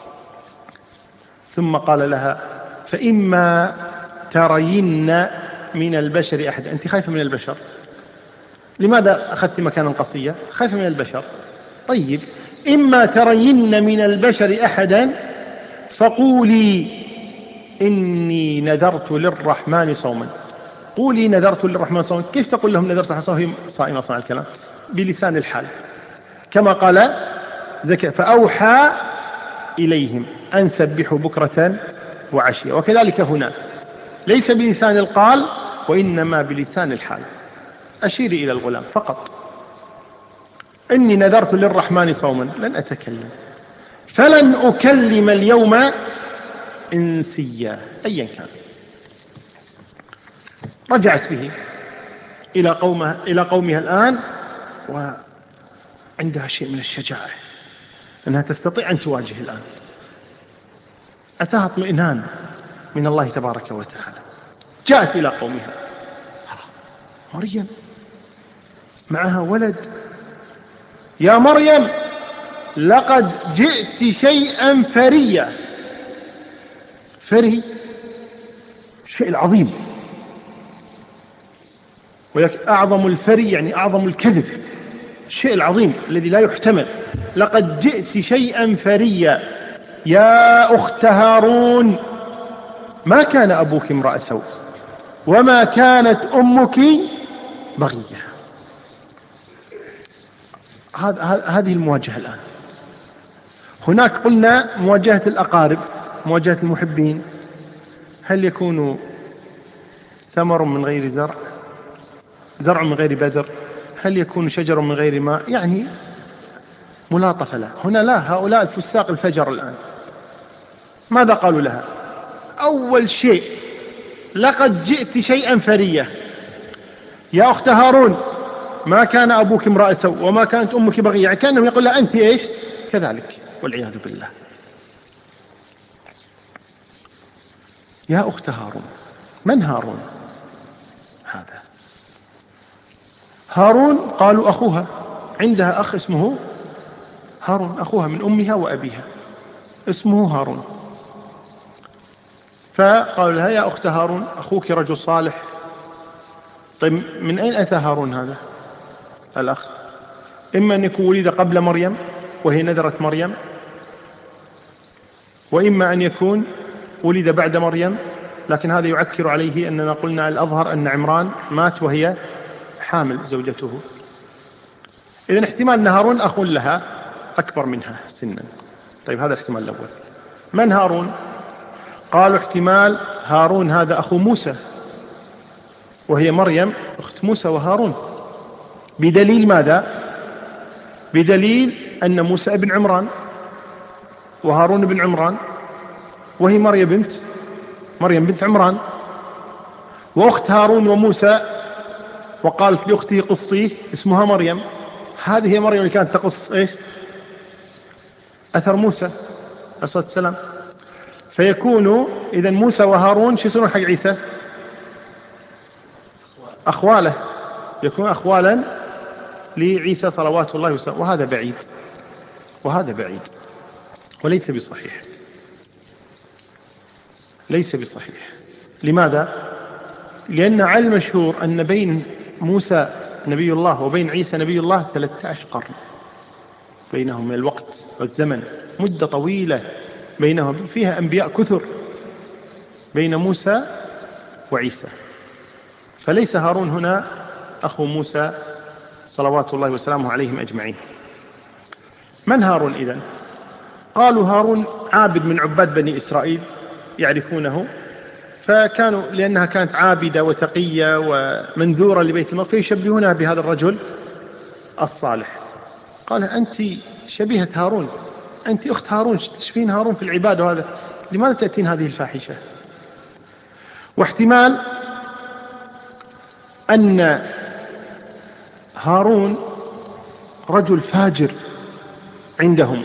C: ثم قال لها: فإما ترين من البشر أحد. أنت خايفة من البشر، لماذا أخذت مكانا قصيا؟ خايفة من البشر. طيب، إما ترين من البشر أحدا فقولي إني نذرت للرحمن صوما. قولي نذرت للرحمن صوما. كيف تقول لهم نذرت للرحمن صوما وهي صائمة صنع الكلام؟ بلسان الحال، كما قال زكريا: فأوحى إليهم أن سبحوا بكرة وعشية. وكذلك هنا ليس بلسان القال وإنما بلسان الحال. أشيري إلى الغلام فقط: إني نذرت للرحمن صوما لن أتكلم فلن أكلم اليوم إنسيا. أيا كان. رجعت به إلى قومها الآن وعندها شيء من الشجاعة أنها تستطيع أن تواجه الآن. أتاها اطمئنان من الله تبارك وتعالى. جاءت إلى قومها: مريم معها ولد، يا مريم لقد جئت شيئا فريا. فري الشيء العظيم، ولكن أعظم الفري يعني أعظم الكذب، الشيء العظيم الذي لا يحتمل. لقد جئت شيئا فريا يا أخت هارون ما كان أبوك امرأ سوء وما كانت أمك بغية. هذه المواجهة الآن. هناك قلنا مواجهة الأقارب، مواجهة المحبين. هل يكون ثمر من غير زرع، زرع من غير بذر؟ هل يكون شجر من غير ماء؟ يعني ملاطفة له. هنا لا، هؤلاء الفساق الفجر الآن ماذا قالوا لها؟ أول شيء: لقد جئت شيئا فريا يا أخت هارون ما كان أبوك امرأ سوء وما كانت أمك بغية. يعني كأنه يقول لها أنت إيش؟ كذلك، والعياذ بالله. يا أخت هارون. من هارون هذا؟ هارون قالوا أخوها، عندها أخ اسمه هارون، أخوها من أمها وأبيها اسمه هارون. فقالوا لها: يا أخت هارون أخوك رجل صالح. طيب، من أين أتى هارون هذا الأخ؟ إما أن يكون ولد قبل مريم وهي نذرت مريم، وإما أن يكون ولد بعد مريم، لكن هذا يعكر عليه أننا قلنا الأظهر أن عمران مات وهي حامل زوجته. إذن احتمال أن هارون أخ لها أكبر منها سنا. طيب، هذا الاحتمال الأول. من هارون؟ قالوا احتمال هارون هذا أخو موسى وهي مريم أخت موسى وهارون. بدليل ماذا؟ بدليل أن موسى ابن عمران وهارون ابن عمران وهي مريم بنت عمران، وأخت هارون وموسى وقالت لأخته قصيه اسمها مريم. هذه هي مريم اللي كانت تقص إيش؟ أثر موسى عليه الصلاة والسلام. فيكون إذا موسى وهارون شو يصيرون حق عيسى؟ أخواله، يكون أخوالا لعيسى صلوات الله وسلامه. وهذا بعيد وليس بصحيح، ليس بصحيح. لماذا؟ لأن على المشهور أن بين موسى نبي الله وبين عيسى نبي الله 13 قرن بينهم من الوقت والزمن، مدة طويلة بينهم، فيها أنبياء كثر بين موسى وعيسى. فليس هارون هنا أخو موسى صلوات الله وسلامه عليهم أجمعين. من هارون إذن؟ قالوا هارون عابد من عباد بني إسرائيل يعرفونه، فكانوا لأنها كانت عابدة وتقية ومنذورة لبيت الله فيشبهونها بهذا الرجل الصالح. قال: أنت شبيهة هارون أنت أخت هارون، تشبهين هارون في العبادة، وهذا لماذا تأتين هذه الفاحشة؟ واحتمال أن هارون رجل فاجر عندهم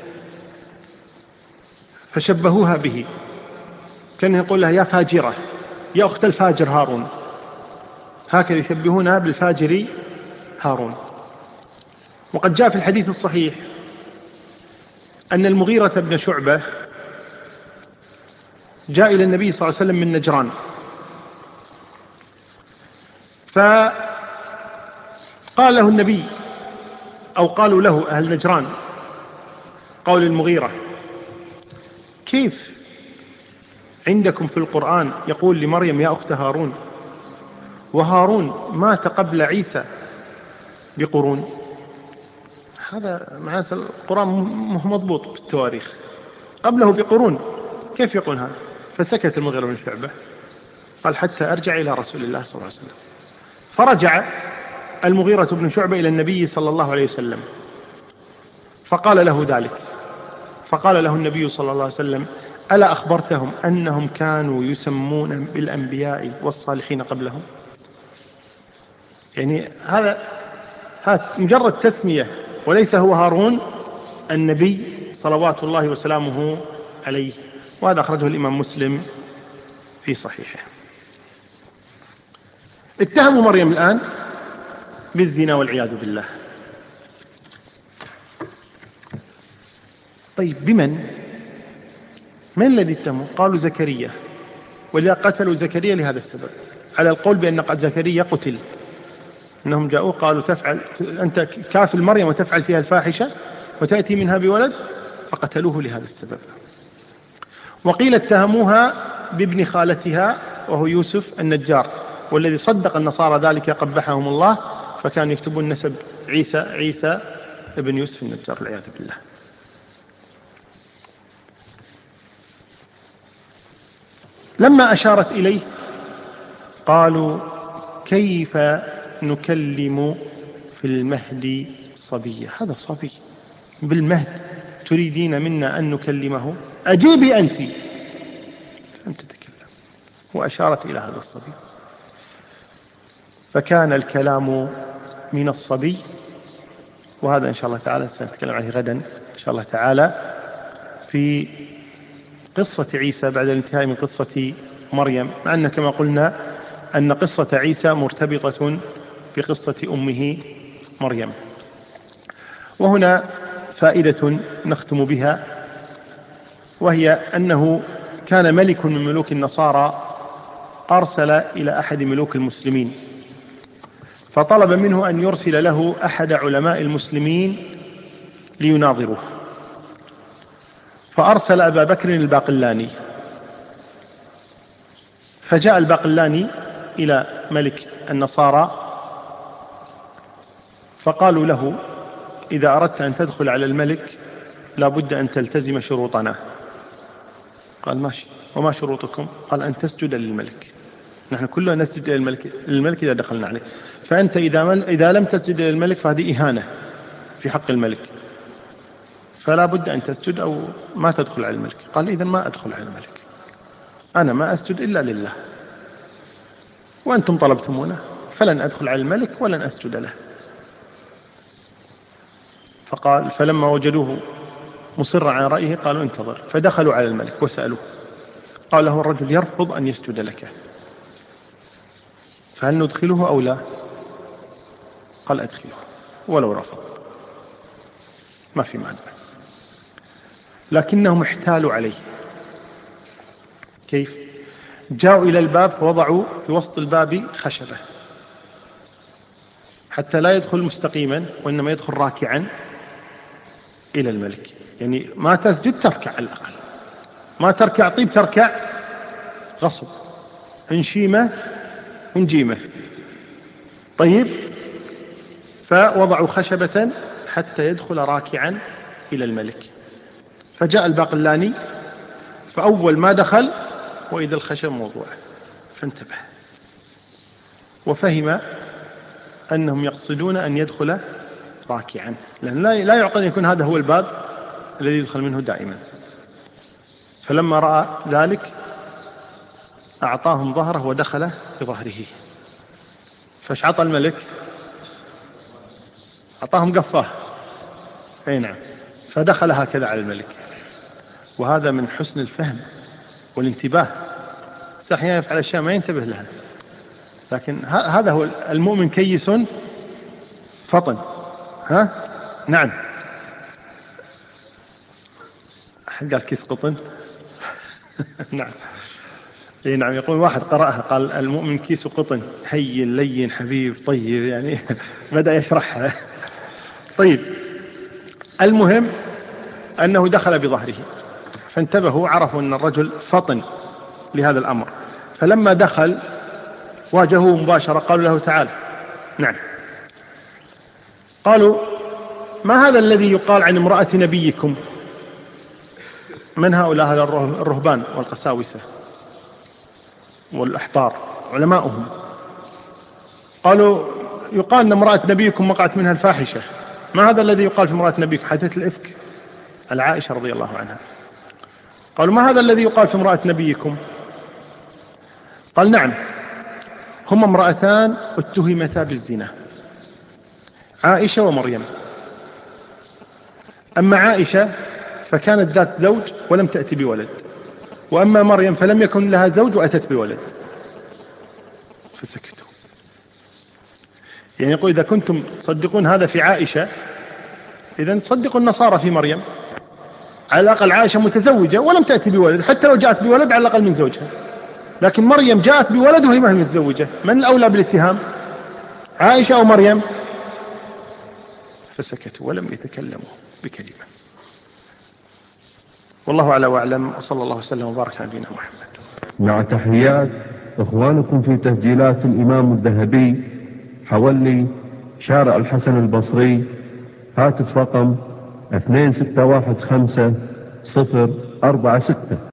C: فشبهوها به، كان يقول لها يا فاجرة، يا أخت الفاجر هارون، هكذا يشبهونها بالفاجر هارون. وقد جاء في الحديث الصحيح أن المغيرة بن شعبة جاء إلى النبي صلى الله عليه وسلم من نجران، فقال له النبي، أو قالوا له أهل نجران، قول المغيرة: كيف عندكم في القرآن يقول لمريم يا أخت هارون، وهارون مات قبل عيسى بقرون؟ هذا معناه القرآن مضبوط بالتواريخ، قبله بقرون، كيف يقول هذا؟ فسكت المغيرة بن شعبة، قال حتى أرجع إلى رسول الله صلى الله عليه وسلم. فرجع المغيرة بن شعبة إلى النبي صلى الله عليه وسلم فقال له ذلك، فقال له النبي صلى الله عليه وسلم: ألا أخبرتهم أنهم كانوا يسمون بالأنبياء والصالحين قبلهم؟ يعني هذا مجرد تسمية، وليس هو هارون النبي صلوات الله وسلامه عليه. وهذا أخرجه الإمام مسلم في صحيحه. اتهموا مريم الآن بالزنا والعياذ بالله. طيب بمن؟ من الذي اتهموا؟ قالوا زكريا، ولذا قتلوا زكريا لهذا السبب، على القول بأن قد زكريا قتل، أنهم جاءوا قالوا أنت كافل مريم وتفعل فيها الفاحشة وتأتي منها بولد، فقتلوه لهذا السبب. وقيل اتهموها بابن خالتها وهو يوسف النجار، والذي صدق النصارى ذلك قبحهم الله، فكانوا يكتبون نسب عيسى ابن يوسف النجار والعياذ بالله. لما أشارت إليه قالوا: كيف نكلم في المهد صبيا؟ هذا صبي بالمهد، تريدين منا أن نكلمه؟ أجيبي أنت. لم تتكلم، وأشارت إلى هذا الصبي، فكان الكلام من الصبي. وهذا إن شاء الله تعالى سنتكلم عنه غدا إن شاء الله تعالى في قصة عيسى بعد الانتهاء من قصة مريم، مع أن كما قلنا أن قصة عيسى مرتبطة بقصة أمه مريم. وهنا فائدة نختم بها، وهي أنه كان ملك من ملوك النصارى أرسل إلى أحد ملوك المسلمين فطلب منه أن يرسل له أحد علماء المسلمين ليناظره، فأرسل أبا بكر الباقلاني. فجاء الباقلاني إلى ملك النصارى فقالوا له: إذا أردت أن تدخل على الملك لابد أن تلتزم شروطنا. قال: ماشي، وما شروطكم؟ قال: أن تسجد للملك، نحن كلنا نسجد للملك إذا دخلنا عليه، فأنت إذا لم تسجد للملك فهذه إهانة في حق الملك، فلا بد أن تسجد أو ما تدخل على الملك. قال: إذن ما أدخل على الملك، أنا ما أسجد إلا لله، وأنتم طلبتمونه، فلن أدخل على الملك ولن أسجد له. فقال: فلما وجدوه مصر على رأيه قالوا: انتظر. فدخلوا على الملك وسألوه، قال له الرجل: يرفض أن يسجد لك، فهل ندخله أو لا؟ قال: أدخله ولو رفض، ما في مانع. لكنهم احتالوا عليه. كيف؟ جاءوا إلى الباب فوضعوا في وسط الباب خشبة حتى لا يدخل مستقيما، وإنما يدخل راكعا إلى الملك. يعني ما تسجد تركع على الأقل، ما تركع طيب، تركع غصب، انشيمة ونجيمة. طيب، فوضعوا خشبة حتى يدخل راكعا إلى الملك. فجاء الباقلاني، فأول ما دخل وإذا الخشب موضوعة، فانتبه وفهم أنهم يقصدون أن يدخل راكعا، لأن لا يعقل أن يكون هذا هو الباب الذي يدخل منه دائما. فلما رأى ذلك أعطاهم ظهره ودخل بظهره. فايش عطى الملك؟ أعطاهم قفاه، أي نعم، فدخل هكذا على الملك. وهذا من حسن الفهم والانتباه. أحيانا يفعل أشياء ما ينتبه لها، لكن هذا هو المؤمن كيس فطن. نعم. أحد قال كيس قطن. نعم. إيه نعم، يقول واحد قرأها قال المؤمن كيس قطن، هين لين حبيب طيب، يعني بدأ يشرحها. طيب، المهم أنه دخل بظهره، فانتبهوا عرفوا أن الرجل فطن لهذا الأمر. فلما دخل واجهوه مباشرة، قالوا له تعال. نعم. قالوا ما هذا الذي يقال عن امرأة نبيكم؟ من هؤلاء؟ هذا الرهبان والقساوسة والأحبار علماؤهم. قالوا يقال أن امرأة نبيكم وقعت منها الفاحشة. ما هذا الذي يقال في امرأة نبيكم؟ حدث الإفك على عائشة رضي الله عنها. قالوا ما هذا الذي يقال في امرأة نبيكم؟ قال نعم، هما امرأتان اتهمتا بالزنا، عائشة ومريم. أما عائشة فكانت ذات زوج ولم تأتي بولد، وأما مريم فلم يكن لها زوج وأتت بولد. فسكتوا. يعني يقول إذا كنتم تصدقون هذا في عائشة، إذن تصدقوا النصارى في مريم. على الأقل عائشة متزوجة ولم تأتي بولد، حتى لو جاءت بولد على الأقل من زوجها. لكن مريم جاءت بولد وهي ما هي متزوجة. من الأولى بالاتهام، عائشة أو مريم؟ فسكتوا ولم يتكلموا بكلمة. والله أعلى وأعلم، وصلى الله وسلم وبارك على نبينا محمد.
D: مع تحيات إخوانكم في تسجيلات الإمام الذهبي، حولي شارع الحسن البصري، هاتف رقم 2615 046.